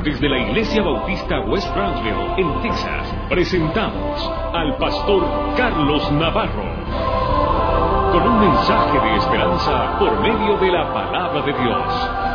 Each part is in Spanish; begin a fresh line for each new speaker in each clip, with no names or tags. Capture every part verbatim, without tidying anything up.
Desde la Iglesia Bautista West Brownsville, en Texas, presentamos al pastor Carlos Navarro, con un mensaje de esperanza por medio de la palabra de Dios.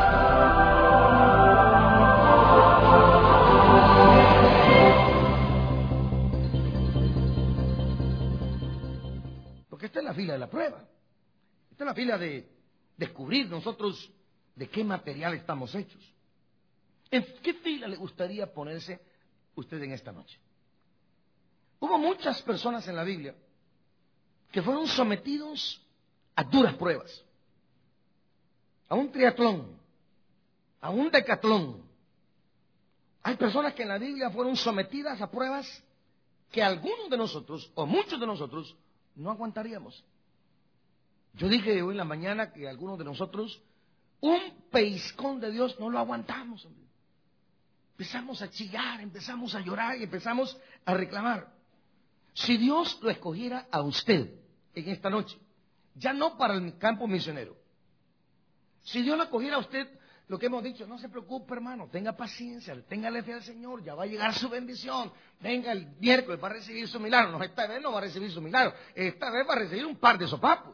Porque esta es la fila de la prueba. Esta es la fila de descubrir nosotros de qué material estamos hechos. ¿En qué fila le gustaría ponerse usted en esta noche? Hubo muchas personas en la Biblia que fueron sometidos a duras pruebas, a un triatlón, a un decatlón. Hay personas que en la Biblia fueron sometidas a pruebas que algunos de nosotros, o muchos de nosotros, no aguantaríamos. Yo dije hoy en la mañana que algunos de nosotros, un pellizcón de Dios no lo aguantamos, hombre. Empezamos a chillar, empezamos a llorar y empezamos a reclamar. Si Dios lo escogiera a usted en esta noche, ya no para el campo misionero, si Dios lo escogiera a usted, lo que hemos dicho, no se preocupe, hermano, tenga paciencia, téngale fe al Señor, ya va a llegar su bendición. Venga el miércoles, va a recibir su milagro. No, esta vez no va a recibir su milagro, esta vez va a recibir un par de sopapos.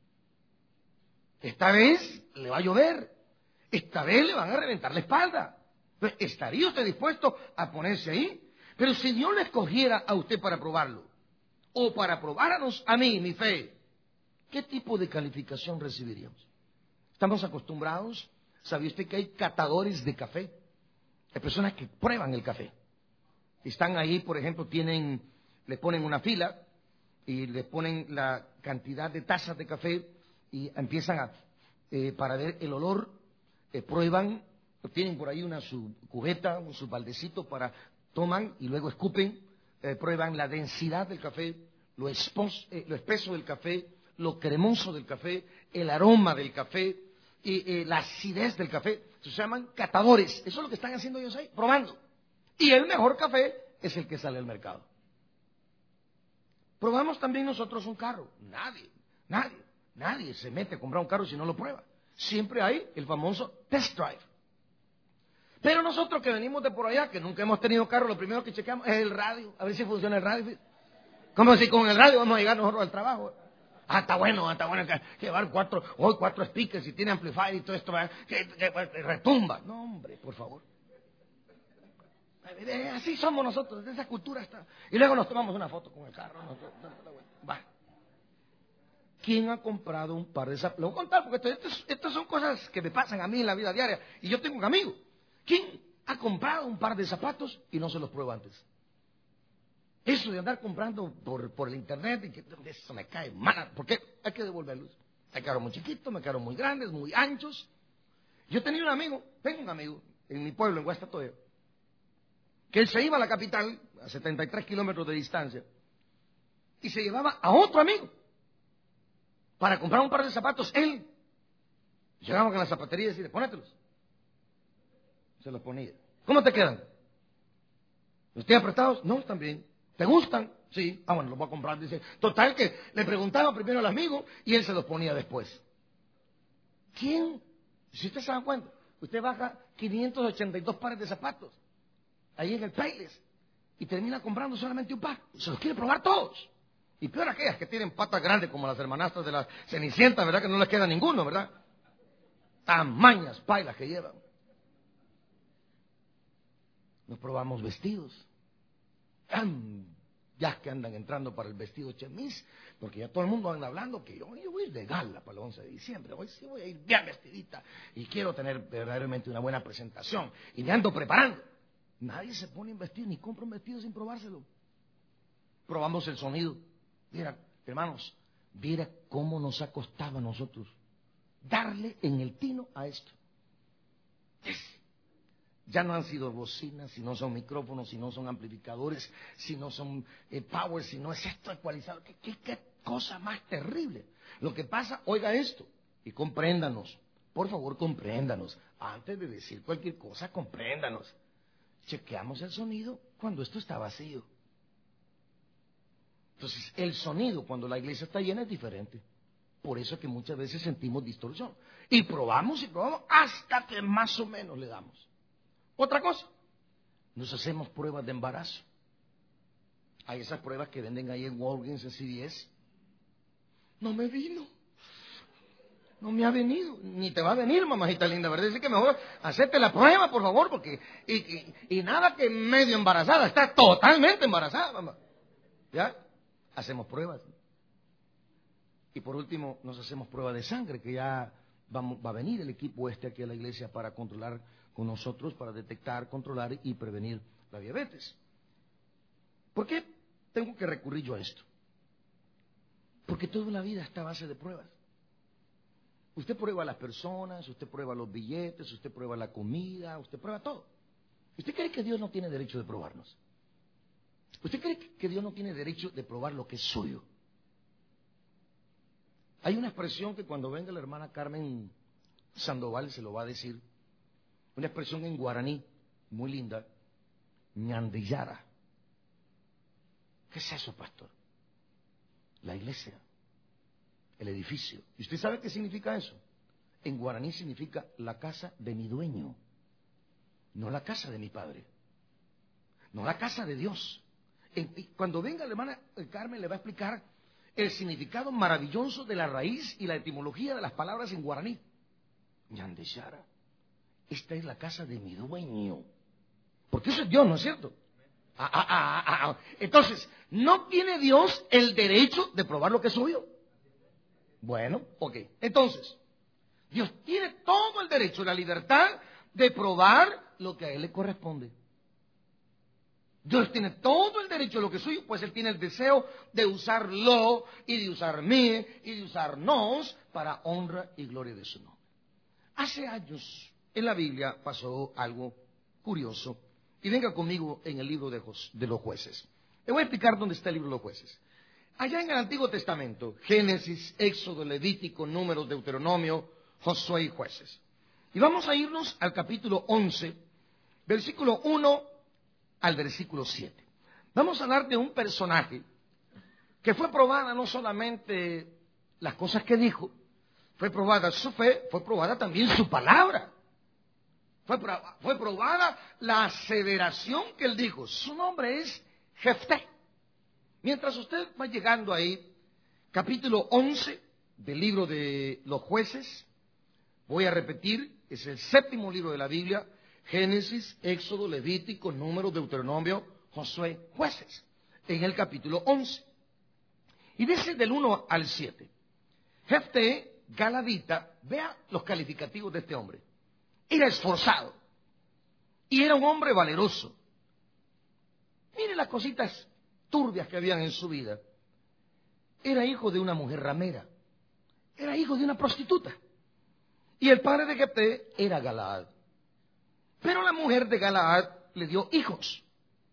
Esta vez le va a llover, esta vez le van a reventar la espalda. ¿Estaría usted dispuesto a ponerse ahí? Pero si Dios le escogiera a usted para probarlo, o para probarnos a mí, mi fe, ¿qué tipo de calificación recibiríamos? Estamos acostumbrados, ¿sabe usted que hay catadores de café? Hay personas que prueban el café. Están ahí, por ejemplo, tienen, le ponen una fila y le ponen la cantidad de tazas de café y empiezan a, eh, para ver el olor, eh, prueban. Tienen por ahí una su cubeta, un su baldecito para, toman y luego escupen, eh, prueban la densidad del café, lo, espos, eh, lo espeso del café, lo cremoso del café, el aroma del café y eh, la acidez del café. Se llaman catadores. Eso es lo que están haciendo ellos ahí, probando. Y el mejor café es el que sale al mercado. Probamos también nosotros un carro. Nadie, nadie, nadie se mete a comprar un carro si no lo prueba. Siempre hay el famoso test drive. Pero nosotros que venimos de por allá, que nunca hemos tenido carro, lo primero que chequeamos es el radio, a ver si funciona el radio. Como si con el radio vamos a llegar nosotros al trabajo. Ah, está bueno, está bueno que llevar cuatro, hoy cuatro speakers y tiene amplifier y todo esto, que, que, que retumba. No, hombre, por favor. Así somos nosotros, de esa cultura está. Y luego nos tomamos una foto con el carro. Nosotros, va. ¿Quién ha comprado un par de zapatos? Lo voy a contar porque esto, esto, estas son cosas que me pasan a mí en la vida diaria. Y yo tengo un amigo. ¿Quién ha comprado un par de zapatos y no se los prueba antes? Eso de andar comprando por, por el internet, y que eso me cae mal, porque hay que devolverlos. Me quedaron muy chiquitos, me quedaron muy grandes, muy anchos. Yo tenía un amigo, tengo un amigo, en mi pueblo, en Guastatoya, que él se iba a la capital, a setenta y tres kilómetros de distancia, y se llevaba a otro amigo para comprar un par de zapatos, él. Llegaba con la zapatería y decía, pónetelos. Se los ponía. ¿Cómo te quedan? ¿Los tienes apretados? No, están bien. ¿Te gustan? Sí. Ah, bueno, los voy a comprar. Dice, total que le preguntaba primero al amigo y él se los ponía después. ¿Quién? Si usted se da cuenta, usted baja quinientos ochenta y dos pares de zapatos ahí en el Payless y termina comprando solamente un par. Se los quiere probar todos. Y peor aquellas que tienen patas grandes como las hermanastras de la Cenicienta, ¿verdad? Que no les queda ninguno, ¿verdad? Tamañas pailas que llevan. Nos probamos vestidos. Ya que andan entrando para el vestido chemis, porque ya todo el mundo anda hablando que yo, yo voy a ir de gala para el once de diciembre. Hoy sí voy a ir bien vestidita y quiero tener verdaderamente una buena presentación. Y me ando preparando. Nadie se pone en vestido ni compra un vestido sin probárselo. Probamos el sonido. Mira, hermanos, mira cómo nos ha costado a nosotros darle en el tino a esto. Es Ya no han sido bocinas, si no son micrófonos, si no son amplificadores, si no son eh, power, si no es esto ecualizado. ¿Qué, qué, qué cosa más terrible? Lo que pasa, oiga esto, y compréndanos. Por favor, compréndanos. Antes de decir cualquier cosa, compréndanos. Chequeamos el sonido cuando esto está vacío. Entonces, el sonido cuando la iglesia está llena es diferente. Por eso es que muchas veces sentimos distorsión. Y probamos y probamos hasta que más o menos le damos. Otra cosa, nos hacemos pruebas de embarazo. Hay esas pruebas que venden ahí en Walgreens, en C V S. No me vino. No me ha venido. Ni te va a venir, mamajita linda, ¿verdad? Así que mejor acepte la prueba, por favor, porque... Y, y, y nada que medio embarazada, está totalmente embarazada, mamá. ¿Ya? Hacemos pruebas. Y por último, nos hacemos prueba de sangre, que ya vamos, va a venir el equipo este aquí a la iglesia para controlar con nosotros, para detectar, controlar y prevenir la diabetes. ¿Por qué tengo que recurrir yo a esto? Porque toda la vida está a base de pruebas. Usted prueba a las personas, usted prueba los billetes, usted prueba la comida, usted prueba todo. ¿Usted cree que Dios no tiene derecho de probarnos? ¿Usted cree que Dios no tiene derecho de probar lo que es suyo? Hay una expresión que cuando venga la hermana Carmen Sandoval se lo va a decir. Una expresión en guaraní, muy linda. Ñandillara. ¿Qué es eso, pastor? La iglesia. El edificio. ¿Y usted sabe qué significa eso? En guaraní significa la casa de mi dueño. No la casa de mi padre. No la casa de Dios. Cuando venga la hermana Carmen le va a explicar el significado maravilloso de la raíz y la etimología de las palabras en guaraní. Ñandishara. Esta es la casa de mi dueño. Porque eso es Dios, ¿no es cierto? Ah, ah, ah, ah, ah. Entonces, ¿no tiene Dios el derecho de probar lo que es suyo? Bueno, ok. Entonces, Dios tiene todo el derecho, la libertad de probar lo que a Él le corresponde. Dios tiene todo el derecho a lo que es suyo, pues Él tiene el deseo de usarlo y de usarme y de usarnos para honra y gloria de su nombre. Hace años en la Biblia pasó algo curioso. Y venga conmigo en el libro de, Jos- de los jueces. Le voy a explicar dónde está el libro de los jueces. Allá en el Antiguo Testamento, Génesis, Éxodo, Levítico, Números, Deuteronomio, Josué y Jueces. Y vamos a irnos al capítulo once, versículo uno al versículo siete. Vamos a hablar de un personaje que fue probada no solamente las cosas que dijo, fue probada su fe, fue probada también su palabra. Fue, fue probada la aseveración que él dijo. Su nombre es Jefté. Mientras usted va llegando ahí, capítulo once del libro de los jueces, voy a repetir, es el séptimo libro de la Biblia, Génesis, Éxodo, Levítico, Números, Deuteronomio, Josué, Jueces, en el capítulo once. Y dice del uno al siete. Jefté, galadita, vea los calificativos de este hombre. Era esforzado y era un hombre valeroso. Mire las cositas turbias que habían en su vida. Era hijo de una mujer ramera. Era hijo de una prostituta. Y el padre de Jefté era Galaad. Pero la mujer de Galaad le dio hijos,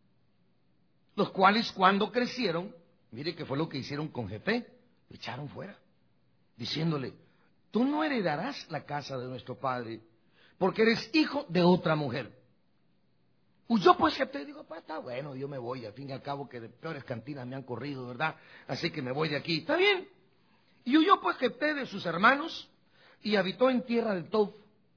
los cuales cuando crecieron, mire qué fue lo que hicieron con Jefté, lo echaron fuera, diciéndole, tú no heredarás la casa de nuestro padre, porque eres hijo de otra mujer. Huyó pues Jefté y dijo, pues está bueno, yo me voy, al fin y al cabo que de peores cantinas me han corrido, ¿verdad? Así que me voy de aquí, está bien. Y huyó pues Jefté de sus hermanos y habitó en tierra del Tob.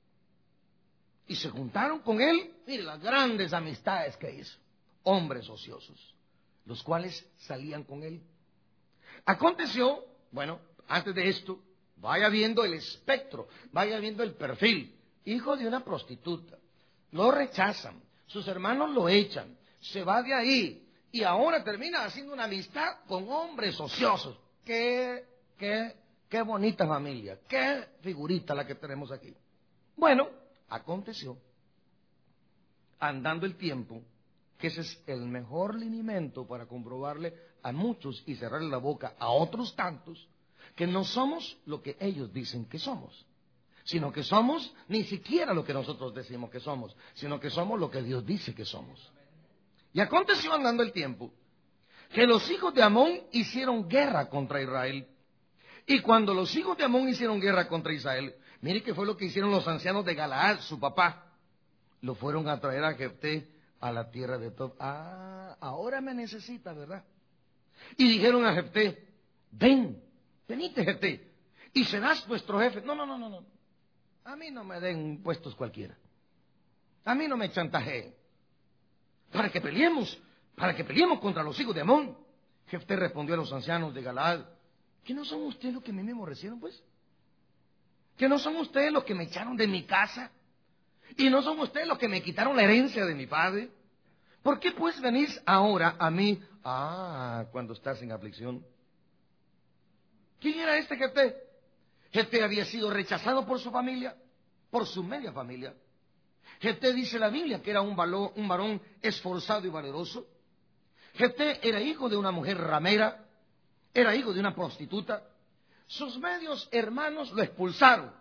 Y se juntaron con él, mire las grandes amistades que hizo, hombres ociosos, los cuales salían con él. Aconteció, bueno, antes de esto, vaya viendo el espectro, vaya viendo el perfil. Hijo de una prostituta, lo rechazan, sus hermanos lo echan, se va de ahí y ahora termina haciendo una amistad con hombres ociosos. Qué, qué, qué bonita familia, qué figurita la que tenemos aquí. Bueno, aconteció, andando el tiempo, que ese es el mejor linimento para comprobarle a muchos y cerrarle la boca a otros tantos, que no somos lo que ellos dicen que somos. Sino que somos ni siquiera lo que nosotros decimos que somos, sino que somos lo que Dios dice que somos. Y aconteció andando el tiempo, que los hijos de Amón hicieron guerra contra Israel. Y cuando los hijos de Amón hicieron guerra contra Israel, mire qué fue lo que hicieron los ancianos de Galaad, su papá. Lo fueron a traer a Jefté a la tierra de Tob. Ah, ahora me necesita, ¿verdad? Y dijeron a Jefté, ven, venite Jefté, y serás nuestro jefe. No, no, no, no, no. A mí no me den puestos cualquiera. A mí no me chantajeen. para que peleemos, para que peleemos contra los hijos de Amón. Jefté respondió a los ancianos de Galaad: ¿que no son ustedes los que me memorecieron, pues? ¿Que no son ustedes los que me echaron de mi casa? ¿Y no son ustedes los que me quitaron la herencia de mi padre? ¿Por qué pues venís ahora a mí, ah, cuando estás en aflicción? ¿Quién era este Jefté? Jefté había sido rechazado por su familia, por su media familia. Jefté, dice la Biblia, que era un, valor, un varón esforzado y valeroso. Jefté era hijo de una mujer ramera, era hijo de una prostituta. Sus medios hermanos lo expulsaron.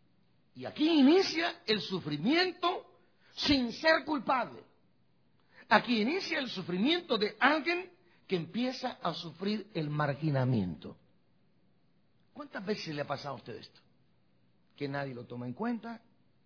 Y aquí inicia el sufrimiento sin ser culpable. Aquí inicia el sufrimiento de alguien que empieza a sufrir el marginamiento. ¿Cuántas veces le ha pasado a usted esto? Que nadie lo toma en cuenta,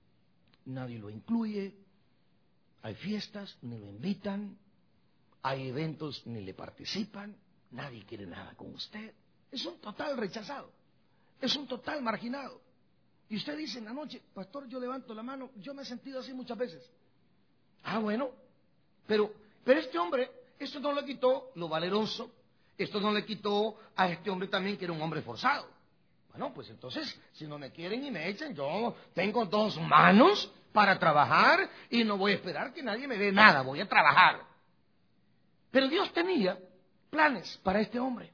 nadie lo incluye, hay fiestas, ni lo invitan, hay eventos, ni le participan, nadie quiere nada con usted. Es un total rechazado, es un total marginado. Y usted dice en la noche: pastor, yo levanto la mano, yo me he sentido así muchas veces. Ah, bueno, pero, pero este hombre, esto no le quitó lo valeroso, esto no le quitó a este hombre también que era un hombre forzado. Bueno, pues entonces, si no me quieren y me echan, yo tengo dos manos para trabajar y no voy a esperar que nadie me dé nada, voy a trabajar. Pero Dios tenía planes para este hombre.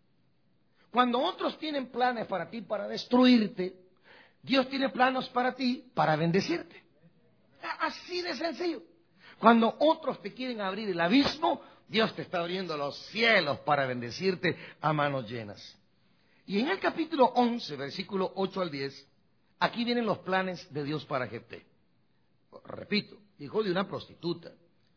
Cuando otros tienen planes para ti para destruirte, Dios tiene planes para ti para bendecirte. Así de sencillo. Cuando otros te quieren abrir el abismo, Dios te está abriendo los cielos para bendecirte a manos llenas. Y en el capítulo once, versículo ocho al diez, aquí vienen los planes de Dios para Jefté. Repito, hijo de una prostituta,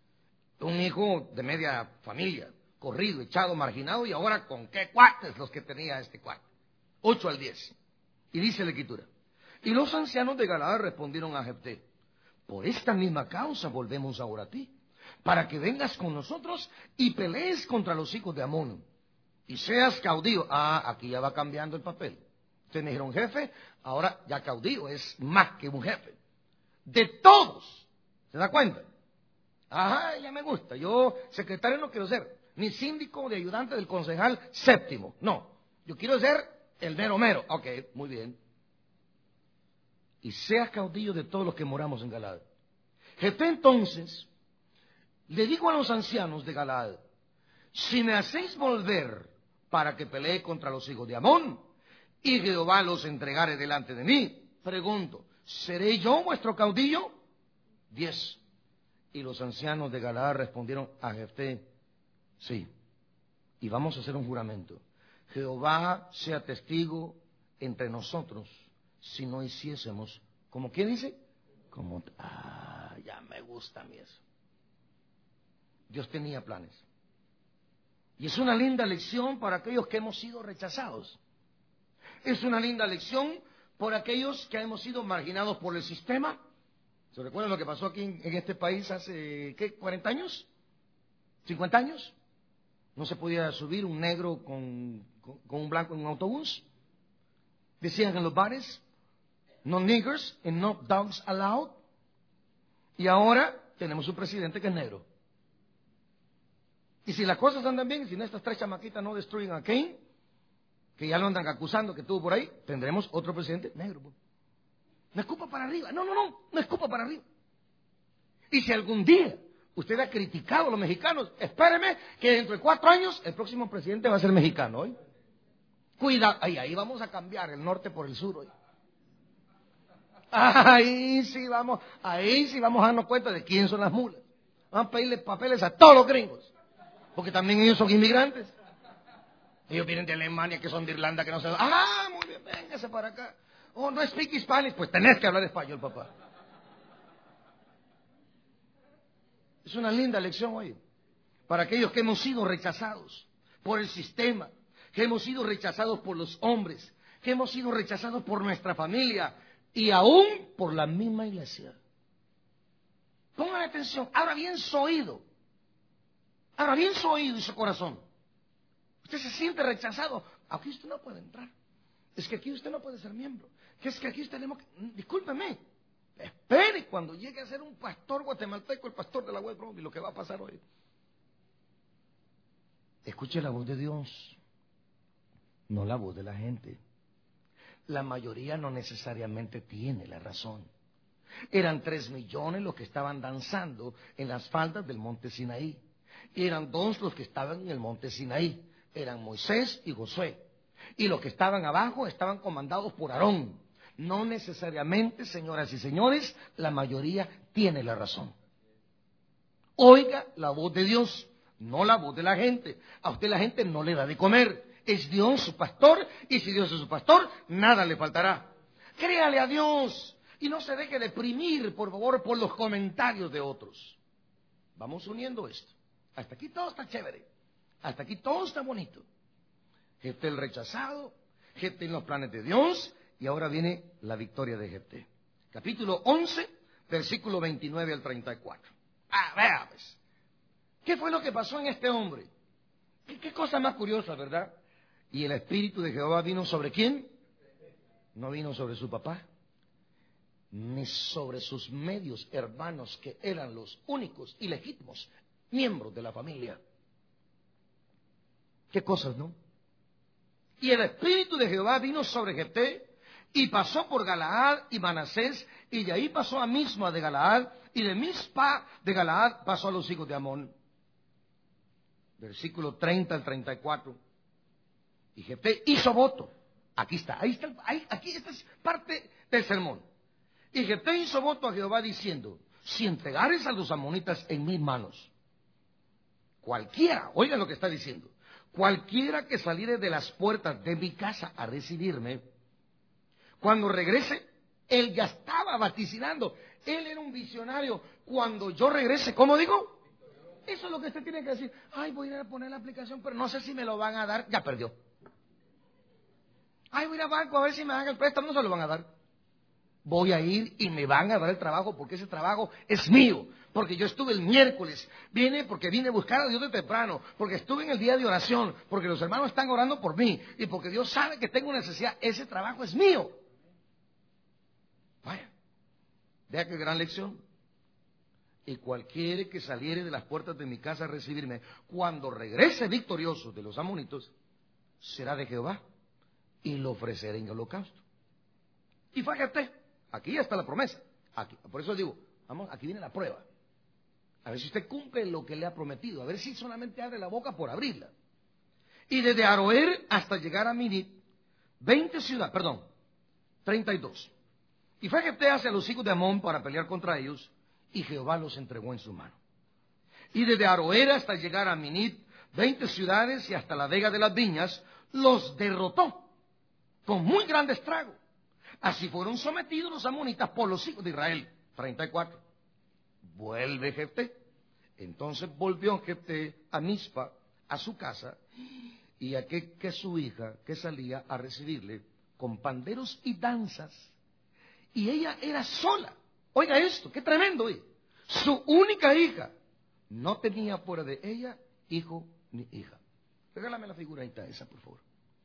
un hijo de media familia, corrido, echado, marginado, y ahora con qué cuates los que tenía este cuate. ocho al diez. Y dice la escritura: y los ancianos de Galaad respondieron a Jefté: por esta misma causa volvemos ahora a ti, para que vengas con nosotros y pelees contra los hijos de Amón, y seas caudillo. Ah, aquí ya va cambiando el papel. Ustedes me dijeron jefe, ahora ya caudillo es más que un jefe. De todos. ¿Se da cuenta? Ajá, ya me gusta. Yo secretario no quiero ser, ni síndico de ayudante del concejal séptimo. No, yo quiero ser el mero mero. Ok, muy bien. Y seas caudillo de todos los que moramos en Galaad. Jefté entonces le dijo a los ancianos de Galaad: si me hacéis volver para que pelee contra los hijos de Amón, y Jehová los entregare delante de mí, pregunto, ¿seré yo vuestro caudillo? Diez. Y los ancianos de Galaad respondieron a Jefté: sí, y vamos a hacer un juramento. Jehová sea testigo entre nosotros si no hiciésemos, ¿como quién dice? Como, ah, ya me gusta a mí eso. Dios tenía planes. Y es una linda lección para aquellos que hemos sido rechazados. Es una linda lección por aquellos que hemos sido marginados por el sistema. ¿Se recuerdan lo que pasó aquí en, en este país hace, ¿qué? ¿cuarenta años? ¿cincuenta años? No se podía subir un negro con, con, con un blanco en un autobús. Decían en los bares: no niggers and no dogs allowed. Y ahora tenemos un presidente que es negro. Y si las cosas andan bien, si estas tres chamaquitas no destruyen a Cain, que ya lo andan acusando que estuvo por ahí, tendremos otro presidente negro. No escupa para arriba. No, no, no, no escupa para arriba. Y si algún día usted ha criticado a los mexicanos, espéreme que dentro de cuatro años el próximo presidente va a ser mexicano. ¿eh? Cuidado, ahí, ahí vamos a cambiar el norte por el sur hoy. Ahí sí vamos, ahí sí vamos a darnos cuenta de quién son las mulas. Vamos a pedirle papeles a todos los gringos. Porque también ellos son inmigrantes. Ellos vienen de Alemania, que son de Irlanda, que no se... Ah, muy bien, véngase para acá. Oh, no speak Spanish, pues tenés que hablar español, papá. Es una linda lección hoy. Para aquellos que hemos sido rechazados por el sistema, que hemos sido rechazados por los hombres, que hemos sido rechazados por nuestra familia y aún por la misma iglesia. Pongan atención, abra bien su oído. Abra bien su oído y su corazón. Usted se siente rechazado. Aquí usted no puede entrar. Es que aquí usted no puede ser miembro. Que es que aquí tenemos que... Discúlpeme, Espere cuando llegue a ser un pastor guatemalteco, el pastor de la West Brom, y lo que va a pasar hoy. Escuche la voz de Dios, no la voz de la gente. La mayoría no necesariamente tiene la razón. Eran tres millones los que estaban danzando en las faldas del monte Sinaí. Y eran dos los que estaban en el monte Sinaí. Eran Moisés y Josué. Y los que estaban abajo estaban comandados por Aarón. No necesariamente, señoras y señores, la mayoría tiene la razón. Oiga la voz de Dios, no la voz de la gente. A usted la gente no le da de comer. Es Dios su pastor, y si Dios es su pastor, nada le faltará. Créale a Dios y no se deje deprimir, por favor, por los comentarios de otros. Vamos uniendo esto. Hasta aquí todo está chévere. Hasta aquí todo está bonito. Jefté el rechazado, Jefté en los planes de Dios, y ahora viene la victoria de Jefté. Capítulo once, versículo veintinueve al treinta y cuatro. Ah, vea pues. ¿Qué fue lo que pasó en este hombre? ¿Qué, qué cosa más curiosa, verdad? Y el Espíritu de Jehová vino sobre ¿quién? No vino sobre su papá, ni sobre sus medios hermanos, que eran los únicos y legítimos miembros de la familia. ¿Qué cosas, no? Y el Espíritu de Jehová vino sobre Jefté, y pasó por Galaad y Manasés, y de ahí pasó a Misma de Galaad, y de Mispa de Galaad pasó a los hijos de Amón. Versículo treinta al treinta y cuatro. Y Jefté hizo voto. Aquí está, ahí está, ahí, aquí esta es parte del sermón. Y Jefté hizo voto a Jehová diciendo: si entregares a los amonitas en mis manos, cualquiera, oigan lo que está diciendo, cualquiera que saliere de las puertas de mi casa a recibirme, cuando regrese, él ya estaba vaticinando, él era un visionario, cuando yo regrese, ¿cómo digo? Eso es lo que usted tiene que decir. Ay, voy a ir a poner la aplicación, pero no sé si me lo van a dar, ya perdió. Ay, voy a ir al banco a ver si me dan el préstamo, no se lo van a dar. Voy a ir y me van a dar el trabajo, porque ese trabajo es mío, porque yo estuve el miércoles, vine porque vine a buscar a Dios de temprano, porque estuve en el día de oración, porque los hermanos están orando por mí, y porque Dios sabe que tengo necesidad, ese trabajo es mío. Vaya, vea qué gran lección. Y cualquiera que saliere de las puertas de mi casa a recibirme, cuando regrese victorioso de los amonitos, será de Jehová, y lo ofreceré en holocausto. Y fue Jefté. Aquí ya está la promesa. Aquí, por eso digo, vamos, aquí viene la prueba. A ver si usted cumple lo que le ha prometido. A ver si solamente abre la boca por abrirla. Y desde Aroer hasta llegar a Minit, veinte ciudades, perdón, treinta y dos. Y fue Jefté hacia los hijos de Amón para pelear contra ellos, y Jehová los entregó en su mano. Y desde Aroer hasta llegar a Minit, veinte ciudades y hasta la vega de las viñas, los derrotó con muy grande estrago. Así fueron sometidos los amonitas por los hijos de Israel. treinta y cuatro. Vuelve Jefté. Entonces volvió Jefté a Mispa, a su casa, y a que, que su hija, que salía a recibirle con panderos y danzas, y ella era sola. Oiga esto, qué tremendo, ¿eh? Su única hija. No tenía fuera de ella hijo ni hija. Regálame la figurita esa, por favor.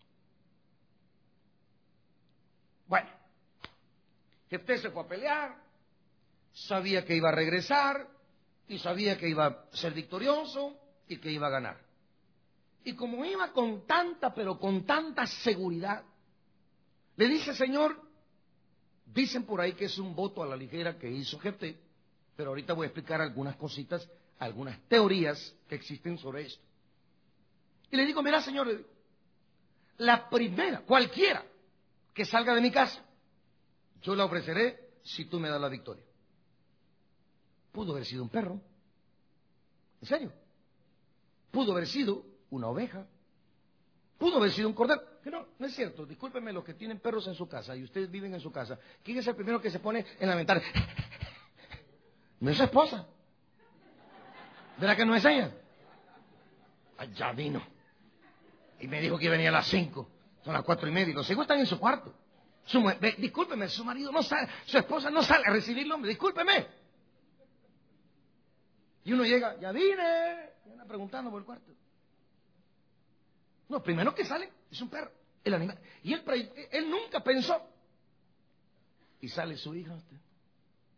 Bueno, Jefté se fue a pelear, sabía que iba a regresar, y sabía que iba a ser victorioso, y que iba a ganar. Y como iba con tanta, pero con tanta seguridad, le dice: Señor, dicen por ahí que es un voto a la ligera que hizo Jefté, pero ahorita voy a explicar algunas cositas, algunas teorías que existen sobre esto. Y le digo: mira, Señor, le digo, la primera, cualquiera que salga de mi casa, yo la ofreceré si tú me das la victoria. Pudo haber sido un perro, en serio. Pudo haber sido una oveja, pudo haber sido un cordero. Que no, no es cierto. Discúlpenme los que tienen perros en su casa y ustedes viven en su casa. ¿Quién es el primero que se pone en la ventana? No es su esposa. ¿Verdad que no es ella? Allá vino. Y me dijo que venía a las cinco. Son las cuatro y media. Y los hijos están en su cuarto. Su, ve, discúlpeme, su marido no sale, su esposa no sale a recibirlo, hombre. Discúlpeme. Y uno llega, ya vine. Y anda preguntando por el cuarto. No, primero que sale es un perro, el animal. Y él, él nunca pensó. Y sale su hija, usted.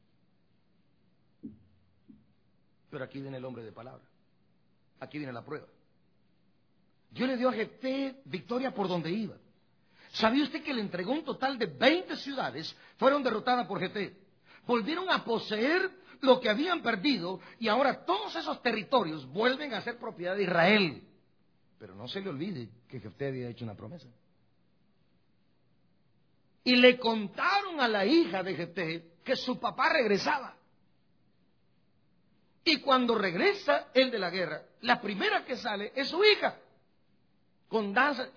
Pero aquí viene el hombre de palabra. Aquí viene la prueba. Dios le dio a Jefté victoria por donde iba. ¿Sabía usted que le entregó un total de veinte ciudades? Fueron derrotadas por Jefté. Volvieron a poseer lo que habían perdido y ahora todos esos territorios vuelven a ser propiedad de Israel. Pero no se le olvide que Jefté había hecho una promesa. Y le contaron a la hija de Jefté que su papá regresaba. Y cuando regresa él de la guerra, la primera que sale es su hija, con danza.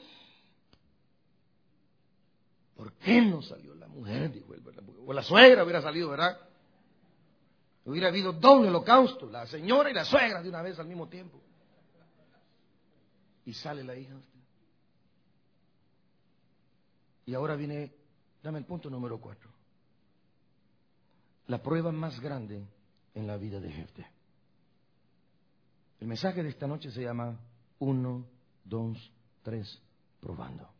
¿Por qué no salió la mujer? Dijo él, ¿verdad? O la suegra hubiera salido, ¿verdad? Hubiera habido doble holocausto, la señora y la suegra de una vez al mismo tiempo. Y sale la hija. Y ahora viene, dame el punto número cuatro. La prueba más grande en la vida de Jefté. El mensaje de esta noche se llama uno, dos, tres, probando.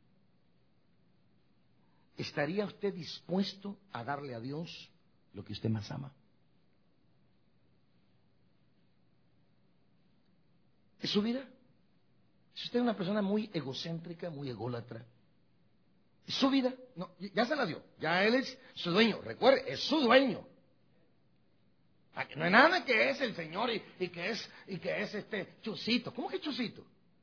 ¿Estaría usted dispuesto a darle a Dios lo que usted más ama? ¿Es su vida? ¿Es usted una persona muy egocéntrica, muy ególatra? ¿Es su vida? No, ya se la dio. Ya él es su dueño. Recuerde, es su dueño. No es nada que es el Señor y, y que es y que es este chusito. ¿Cómo que chusito?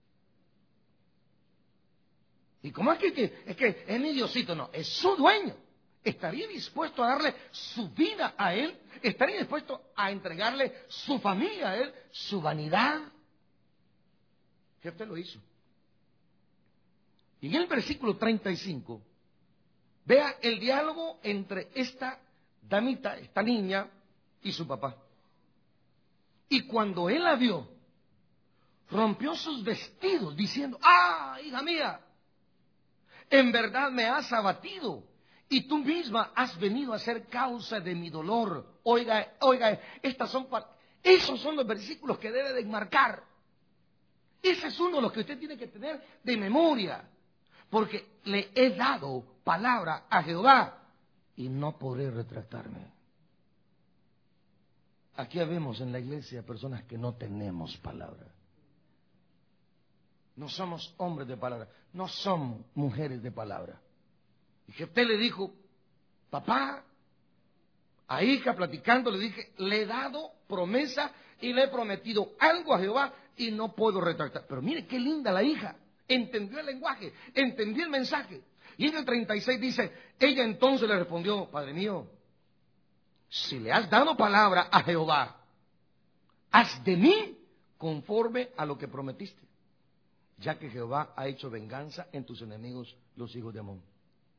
¿Y cómo es que, que es que es mi Diosito? No, es su dueño. ¿Estaría dispuesto a darle su vida a él? ¿Estaría dispuesto a entregarle su familia a él? ¿Su vanidad? ¿Qué usted lo hizo? Y en el versículo treinta y cinco, vea el diálogo entre esta damita, esta niña, y su papá. Y cuando él la vio, rompió sus vestidos diciendo: ¡ah, hija mía! En verdad me has abatido y tú misma has venido a ser causa de mi dolor. Oiga, oiga, estas son, esos son los versículos que debe de enmarcar. Ese es uno de los que usted tiene que tener de memoria, porque le he dado palabra a Jehová y no podré retractarme. Aquí vemos en la iglesia personas que no tenemos palabra. No somos hombres de palabra, no somos mujeres de palabra. Y Jefté le dijo: papá, a hija platicando le dije, le he dado promesa y le he prometido algo a Jehová y no puedo retractar. Pero mire qué linda la hija, entendió el lenguaje, entendió el mensaje. Y en el treinta y seis dice, ella entonces le respondió: padre mío, si le has dado palabra a Jehová, haz de mí conforme a lo que prometiste, ya que Jehová ha hecho venganza en tus enemigos, los hijos de Amón.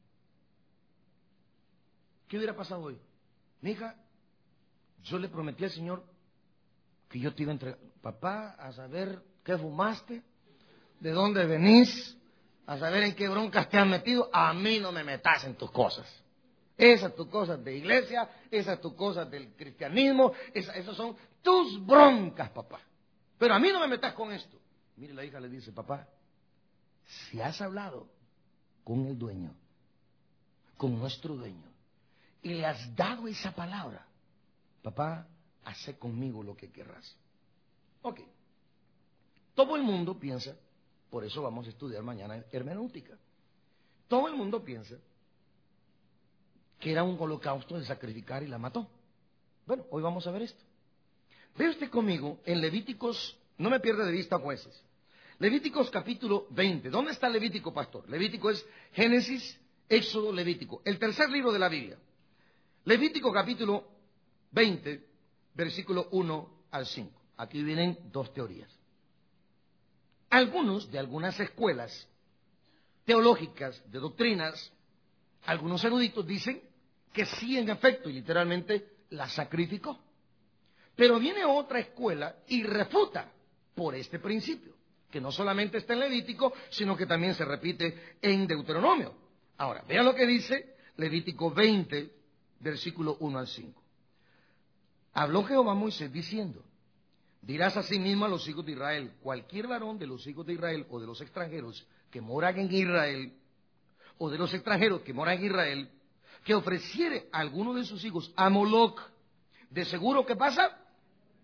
¿Qué hubiera pasado hoy? Mi hija, yo le prometí al Señor que yo te iba a entregar. Papá, a saber qué fumaste, de dónde venís, a saber en qué broncas te has metido, a mí no me metas en tus cosas. Esas tus cosas de iglesia, esas tus cosas del cristianismo, esas, esas son tus broncas, papá. Pero a mí no me metas con esto. Mire, la hija le dice: papá, si has hablado con el dueño, con nuestro dueño, y le has dado esa palabra, papá, hace conmigo lo que querrás. Ok. Todo el mundo piensa, por eso vamos a estudiar mañana hermenéutica. Todo el mundo piensa que era un holocausto de sacrificar y la mató. Bueno, hoy vamos a ver esto. Ve usted conmigo en Levíticos, no me pierda de vista Jueces. Levíticos capítulo veinte. ¿Dónde está Levítico, pastor? Levítico es Génesis, Éxodo, Levítico. El tercer libro de la Biblia. Levítico capítulo veinte, versículo uno al cinco. Aquí vienen dos teorías. Algunos de algunas escuelas teológicas, de doctrinas, algunos eruditos dicen que sí, en efecto, y literalmente la sacrificó. Pero viene otra escuela y refuta por este principio, que no solamente está en Levítico, sino que también se repite en Deuteronomio. Ahora, vean lo que dice Levítico veinte, versículo uno al cinco. Habló Jehová a Moisés diciendo: dirás asimismo a los hijos de Israel, cualquier varón de los hijos de Israel o de los extranjeros que moran en Israel, o de los extranjeros que moran en Israel, que ofreciere a alguno de sus hijos a Moloc, de seguro, ¿qué pasa?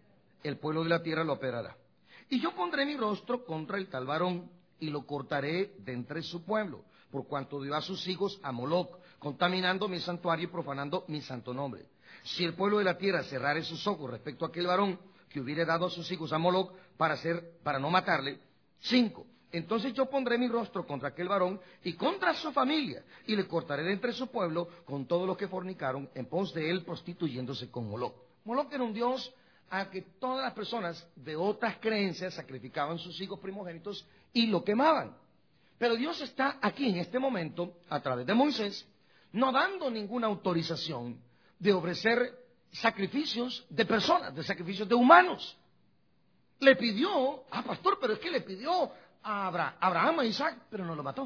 el pueblo de la tierra lo operará. Y yo pondré mi rostro contra el tal varón, y lo cortaré de entre su pueblo, por cuanto dio a sus hijos a Moloc, contaminando mi santuario y profanando mi santo nombre. Si el pueblo de la tierra cerrare sus ojos respecto a aquel varón que hubiere dado a sus hijos a Moloc para hacer, para no matarle. Cinco. Entonces yo pondré mi rostro contra aquel varón y contra su familia, y le cortaré de entre su pueblo con todos los que fornicaron en pos de él, prostituyéndose con Moloc. Moloc era un dios a que todas las personas de otras creencias sacrificaban sus hijos primogénitos y lo quemaban. Pero Dios está aquí en este momento, a través de Moisés, no dando ninguna autorización de ofrecer sacrificios de personas, de sacrificios de humanos. Le pidió, ah, pastor, pero es que le pidió a Abra- Abraham, a Isaac, pero no lo mató.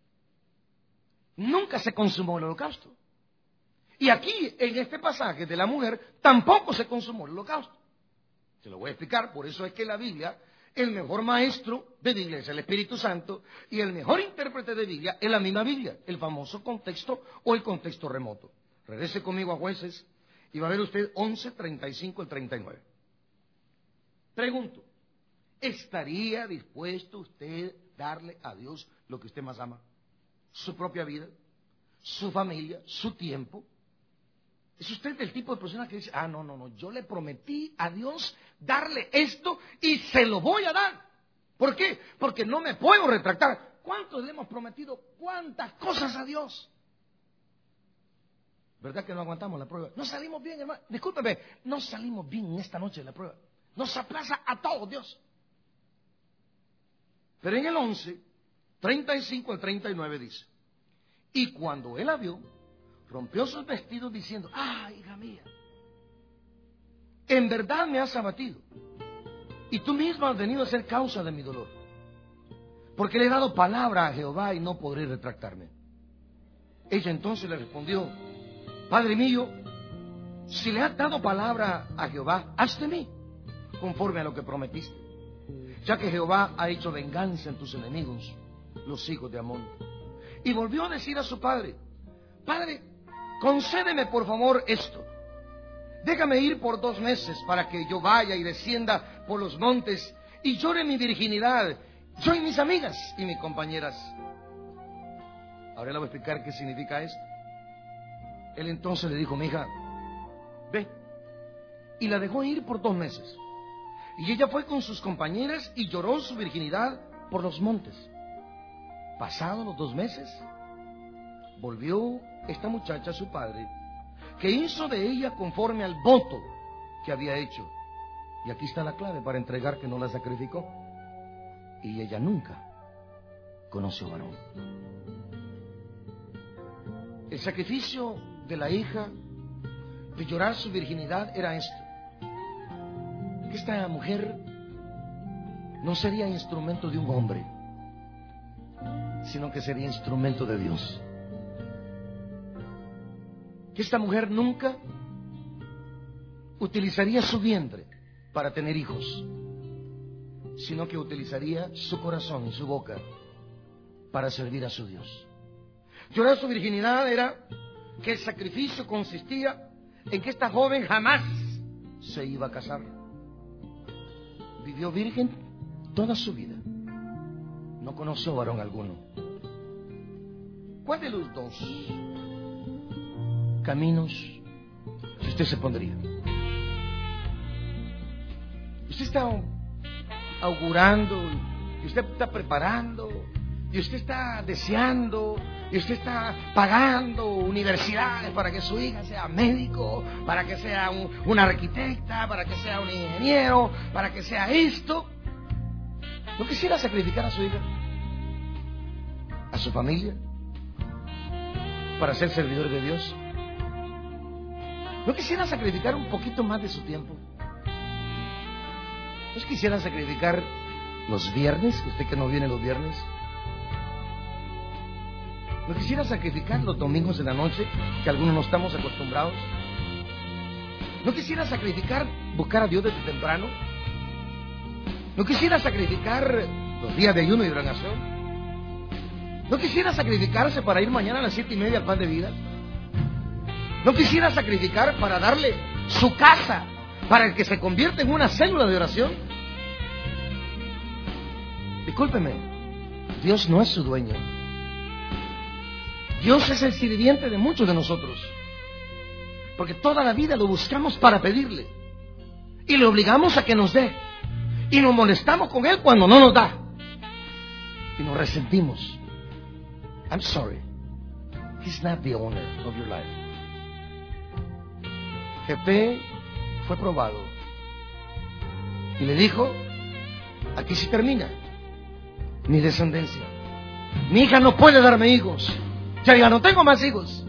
Nunca se consumó el holocausto. Y aquí, en este pasaje de la mujer, tampoco se consumó el holocausto. Se lo voy a explicar, por eso es que la Biblia, el mejor maestro de Biblia es el Espíritu Santo, y el mejor intérprete de Biblia es la misma Biblia, el famoso contexto o el contexto remoto. Regrese conmigo a Jueces, y va a ver usted once, treinta y cinco al treinta y nueve. Pregunto, ¿estaría dispuesto usted darle a Dios lo que usted más ama? ¿Su propia vida? ¿Su familia? ¿Su tiempo? ¿Es usted del tipo de persona que dice, ah, no, no, no, yo le prometí a Dios darle esto y se lo voy a dar? ¿Por qué? Porque no me puedo retractar. ¿Cuántos le hemos prometido cuántas cosas a Dios? ¿Verdad que no aguantamos la prueba? No salimos bien, hermano. Discúlpeme, no salimos bien en esta noche de la prueba. Nos aplaza a todos Dios. Pero en el once, treinta y cinco al treinta y nueve dice, y cuando él la vio, rompió sus vestidos diciendo, ah, hija mía, en verdad me has abatido, y tú misma has venido a ser causa de mi dolor, porque le he dado palabra a Jehová y no podré retractarme. Ella entonces le respondió, Padre mío, si le has dado palabra a Jehová, haz de mí conforme a lo que prometiste, ya que Jehová ha hecho venganza en tus enemigos, los hijos de Amón. Y volvió a decir a su padre, Padre, concédeme por favor esto, déjame ir por dos meses para que yo vaya y descienda por los montes y llore mi virginidad, yo y mis amigas y mis compañeras. Ahora le voy a explicar qué significa esto. Él entonces le dijo, mi hija, ve. Y la dejó ir por dos meses. Y ella fue con sus compañeras y lloró su virginidad por los montes. Pasados los dos meses, volvió esta muchacha a su padre, que hizo de ella conforme al voto que había hecho. Y aquí está la clave para entregar que no la sacrificó. Y ella nunca conoció varón. El sacrificio de la hija de llorar su virginidad era esto: que esta mujer no sería instrumento de un hombre, sino que sería instrumento de Dios. Que esta mujer nunca utilizaría su vientre para tener hijos, sino que utilizaría su corazón y su boca para servir a su Dios. Llorar su virginidad era que el sacrificio consistía en que esta joven jamás se iba a casar. Vivió virgen toda su vida. No conoció varón alguno. ¿Cuál de los dos caminos usted se pondría? Usted está augurando, y usted está preparando, y usted está deseando, y usted está pagando universidades para que su hija sea médico, para que sea un, una arquitecta, para que sea un ingeniero, para que sea esto. ¿No quisiera sacrificar a su hija, a su familia, para ser servidor de Dios? ¿No quisiera sacrificar un poquito más de su tiempo? ¿No quisiera sacrificar los viernes, usted que no viene los viernes? ¿No quisiera sacrificar los domingos en la noche, que algunos no estamos acostumbrados? ¿No quisiera sacrificar buscar a Dios desde temprano? ¿No quisiera sacrificar los días de ayuno y de oración? ¿No quisiera sacrificarse para ir mañana a las siete y media al Pan de Vida? ¿No quisiera sacrificar para darle su casa, para que se convierta en una célula de oración. Discúlpeme, Dios no es su dueño. Dios es el sirviente de muchos de nosotros, porque toda la vida lo buscamos para pedirle y le obligamos a que nos dé, y nos molestamos con Él cuando no nos da y nos resentimos. I'm sorry, He's not the owner of your life. Jefté fue probado y le dijo: aquí sí termina mi descendencia. Mi hija no puede darme hijos. Ya, ya no tengo más hijos,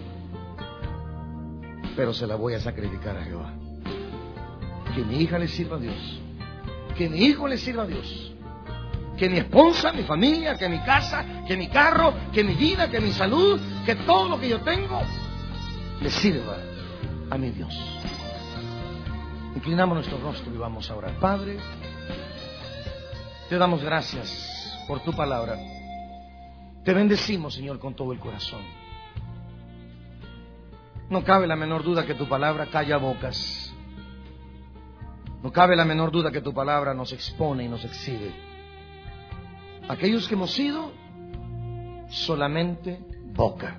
pero se la voy a sacrificar a Jehová. Que mi hija le sirva a Dios, que mi hijo le sirva a Dios, que mi esposa, mi familia, que mi casa, que mi carro, que mi vida, que mi salud, que todo lo que yo tengo le sirva a mi Dios. Inclinamos nuestro rostro y vamos a orar. Padre, te damos gracias por tu palabra. Te bendecimos, Señor, con todo el corazón. No cabe la menor duda que tu palabra calla bocas. No cabe la menor duda que tu palabra nos expone y nos exhibe. Aquellos que hemos sido solamente boca.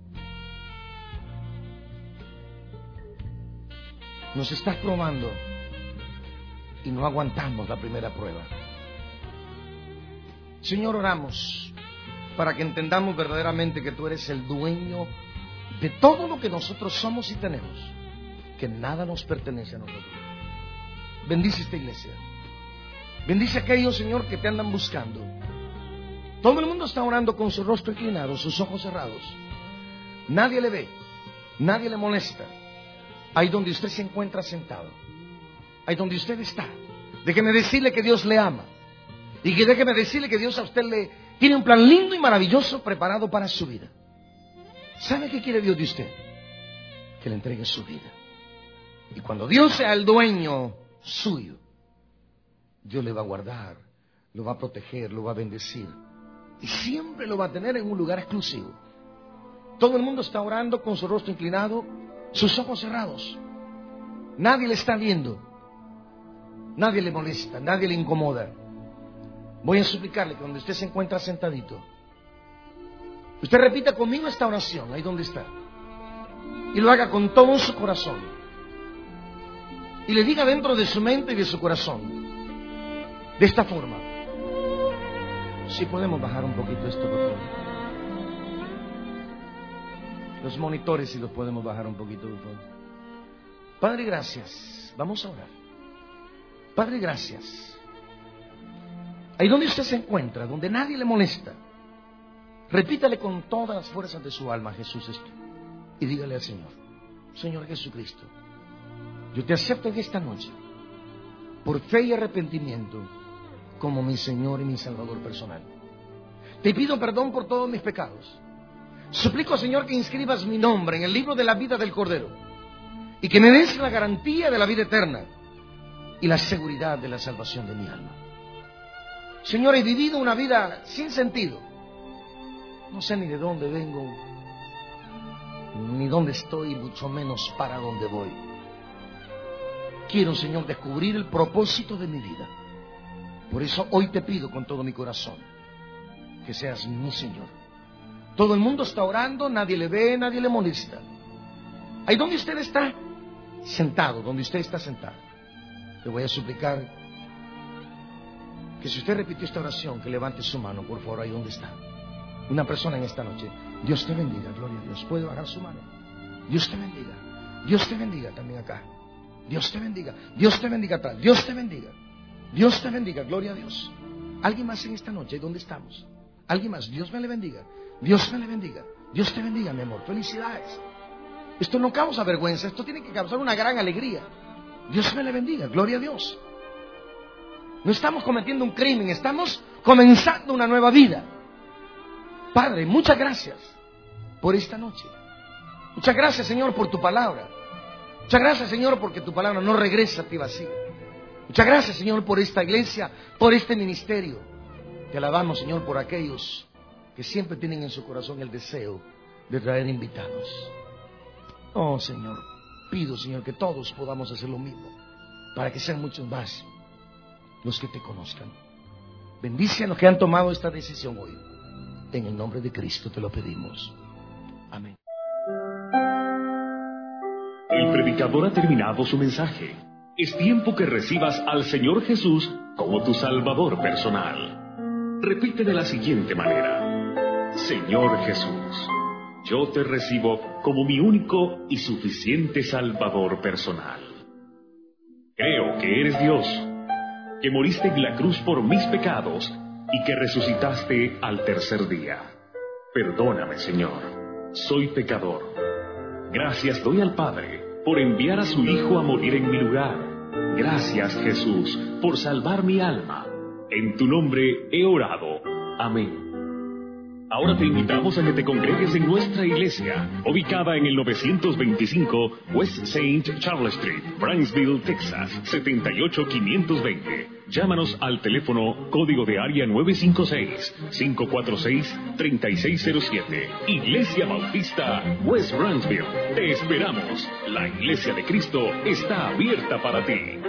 Nos estás probando y no aguantamos la primera prueba. Señor, oramos para que entendamos verdaderamente que tú eres el dueño de todo lo que nosotros somos y tenemos, que nada nos pertenece a nosotros. Bendice esta iglesia. Bendice a aquellos, Señor, que te andan buscando. Todo el mundo está orando con su rostro inclinado, sus ojos cerrados. Nadie le ve, nadie le molesta. Ahí donde usted se encuentra sentado, ahí donde usted está, déjeme decirle que Dios le ama. Y que déjeme decirle que Dios a usted le tiene un plan lindo y maravilloso preparado para su vida. ¿Sabe qué quiere Dios de usted? Que le entregue su vida. Y cuando Dios sea el dueño suyo, Dios le va a guardar, lo va a proteger, lo va a bendecir. Y siempre lo va a tener en un lugar exclusivo. Todo el mundo está orando con su rostro inclinado, sus ojos cerrados. Nadie le está viendo. Nadie le molesta, nadie le incomoda. Voy a suplicarle que donde usted se encuentra sentadito, usted repita conmigo esta oración, ahí donde está. Y lo haga con todo su corazón. Y le diga dentro de su mente y de su corazón, de esta forma. Si podemos bajar un poquito esto, por favor. Los monitores, si los podemos bajar un poquito, por favor. Padre, gracias. Vamos a orar. Padre, gracias. Ahí donde usted se encuentra, donde nadie le molesta, repítale con todas las fuerzas de su alma, Jesús esto. Y dígale al Señor: Señor Jesucristo, yo te acepto en esta noche, por fe y arrepentimiento, como mi Señor y mi Salvador personal. Te pido perdón por todos mis pecados. Suplico, Señor, que inscribas mi nombre en el libro de la vida del Cordero y que me des la garantía de la vida eterna y la seguridad de la salvación de mi alma. Señor, he vivido una vida sin sentido. No sé ni de dónde vengo, ni dónde estoy, mucho menos para dónde voy. Quiero, Señor, descubrir el propósito de mi vida. Por eso hoy te pido con todo mi corazón que seas mi Señor. Todo el mundo está orando, nadie le ve, nadie le molesta. Ahí donde usted está sentado, donde usted está sentado, le voy a suplicar que si usted repitió esta oración, que levante su mano, por favor, ahí donde está. Una persona en esta noche. Dios te bendiga, gloria a Dios. ¿Puede bajar su mano? Dios te bendiga. Dios te bendiga también acá. Dios te bendiga. Dios te bendiga atrás. Dios te bendiga. Dios te bendiga, gloria a Dios. ¿Alguien más en esta noche? ¿Dónde estamos? ¿Alguien más? Dios me le bendiga. Dios me le bendiga. Dios te bendiga, mi amor. Felicidades. Esto no causa vergüenza. Esto tiene que causar una gran alegría. Dios me le bendiga, gloria a Dios. No estamos cometiendo un crimen, estamos comenzando una nueva vida. Padre, muchas gracias por esta noche. Muchas gracias, Señor, por tu palabra. Muchas gracias, Señor, porque tu palabra no regresa a ti vacía. Muchas gracias, Señor, por esta iglesia, por este ministerio. Te alabamos, Señor, por aquellos que siempre tienen en su corazón el deseo de traer invitados. Oh, Señor, pido, Señor, que todos podamos hacer lo mismo. para que sean muchos más los que te conozcan. Bendice a los que han tomado esta decisión hoy. En el nombre de Cristo te lo pedimos. Amén.
El predicador ha terminado su mensaje. Es tiempo que recibas al Señor Jesús como tu Salvador personal. Repite de la siguiente manera: Señor Jesús, yo te recibo como mi único y suficiente Salvador personal. Creo que eres Dios, que moriste en la cruz por mis pecados y que resucitaste al tercer día. Perdóname, Señor, soy pecador. Gracias doy al Padre por enviar a su Hijo a morir en mi lugar. Gracias, Jesús, por salvar mi alma. En tu nombre he orado. Amén. Ahora te invitamos a que te congregues en nuestra iglesia, ubicada en el novecientos veinticinco West Saint Charles Street, Brownsville, Texas, setenta y ocho quinientos veinte. Llámanos al teléfono código de área nueve cinco seis, cinco cuatro seis, tres seis cero siete. Iglesia Bautista West Brownsville. Te esperamos. La Iglesia de Cristo está abierta para ti.